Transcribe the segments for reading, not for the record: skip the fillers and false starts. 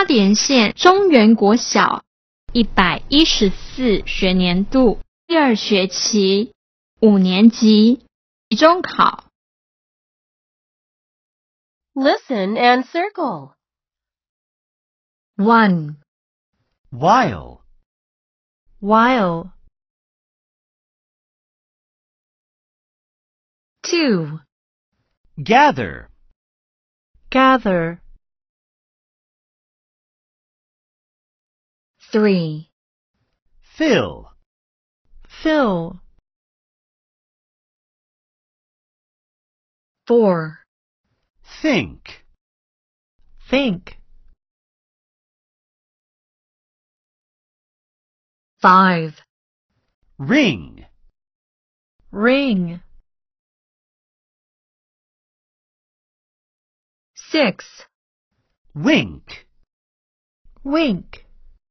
点县中原国小114学年度第2学期5年级期中考。 Listen and circle. 1. While. While. 2. Gather. Gather. 3. Fill. Fill. 4. Think. Think. 5. Ring. Ring. 6. Wink. Wink.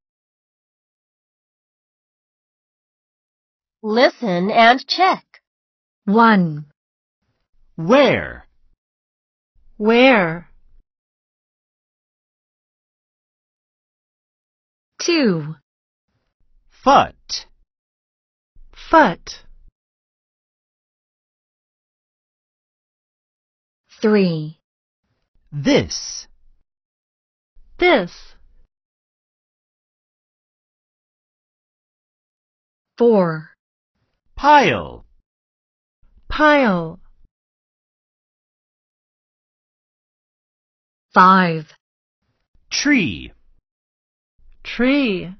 Listen and check. 1. Where. Where. 2. Foot. Foot. 3. This. This. 4. Pile. Pile. 5. Tree. Tree.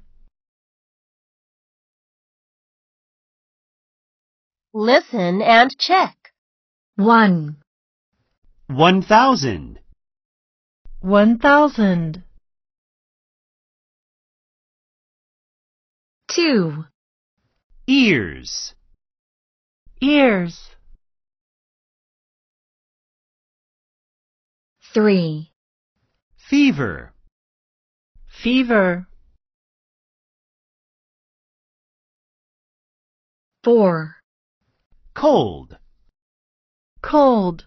Listen and check. 1. 1,000. 1,000. 2. Ears. Ears. 3. Fever. Fever. 4. Cold. Cold.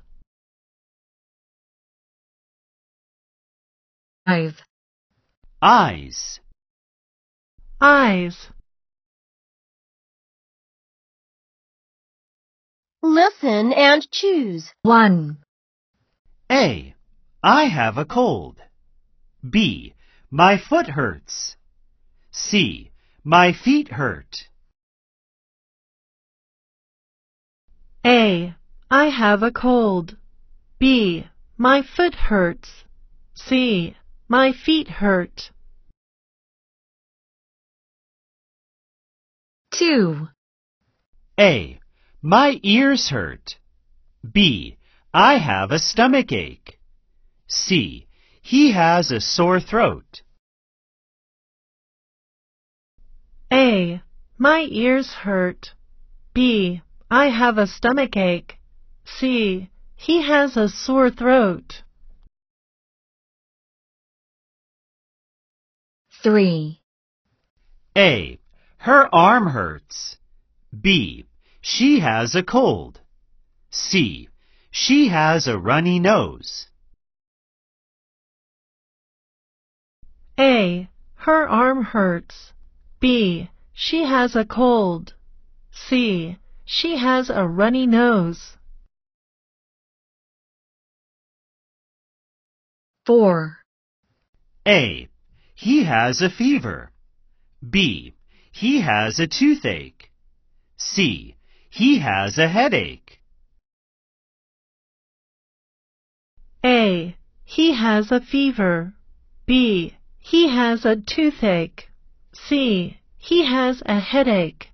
5. Eyes. Eyes. Listen and choose. 1. A. I have a cold. B. My foot hurts. C. My feet hurt. A. I have a cold. B. My foot hurts. C. My feet hurt. 2. A. My ears hurt. B. I have a stomach ache. C. He has a sore throat. A. My ears hurt. B. I have a stomach ache. C. He has a sore throat. 3. A. Her arm hurts. B. She has a cold. C. She has a runny nose. A. Her arm hurts. B. She has a cold. C. She has a runny nose. 4. A. He has a fever. B. He has a toothache. C. He has a headache. A. He has a fever. B. He has a toothache. C. He has a headache.